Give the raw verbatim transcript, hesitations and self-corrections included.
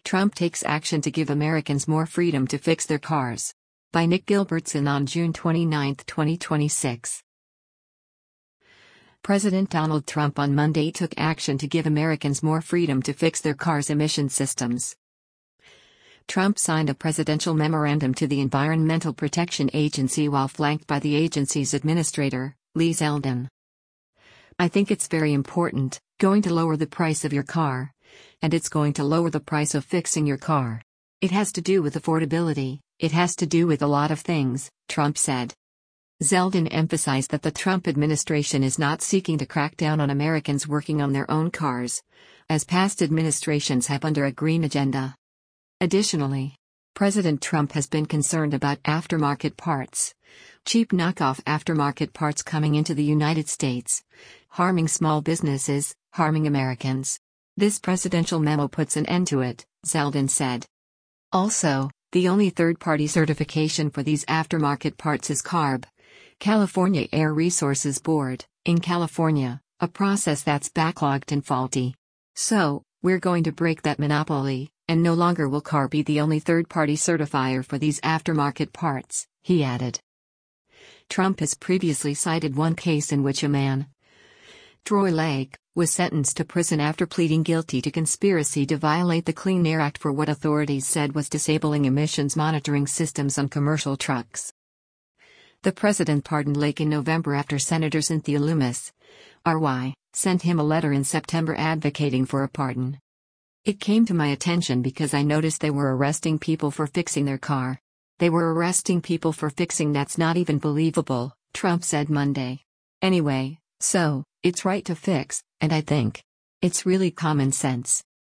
Trump takes action to give Americans more freedom to fix their cars. By Nick Gilbertson on June twenty-ninth, twenty twenty-six. President Donald Trump on Monday took action to give Americans more freedom to fix their cars' emission systems. Trump signed a presidential memorandum to the Environmental Protection Agency while flanked by the agency's administrator, Lee Zeldin. "I think it's very important, going to lower the price of your car. And it's going to lower the price of fixing your car. It has to do with affordability, it has to do with a lot of things," Trump said. Zeldin emphasized that the Trump administration is not seeking to crack down on Americans working on their own cars, as past administrations have under a green agenda. Additionally, President Trump has been concerned about aftermarket parts, cheap knockoff aftermarket parts coming into the United States, harming small businesses, harming Americans. This presidential memo puts an end to it, Zeldin said. Also, the only third-party certification for these aftermarket parts is CARB, California Air Resources Board, in California, a process that's backlogged and faulty. So, we're going to break that monopoly, and no longer will CARB be the only third-party certifier for these aftermarket parts, he added. Trump has previously cited one case in which a man, Troy Lake, was sentenced to prison after pleading guilty to conspiracy to violate the Clean Air Act for what authorities said was disabling emissions monitoring systems on commercial trucks. The president pardoned Lake in November after Senator Cynthia Lummis, R Y, sent him a letter in September advocating for a pardon. "It came to my attention because I noticed they were arresting people for fixing their car. They were arresting people for fixing that's not even believable," Trump said Monday. "Anyway, so, it's right to fix, and I think it's really common sense."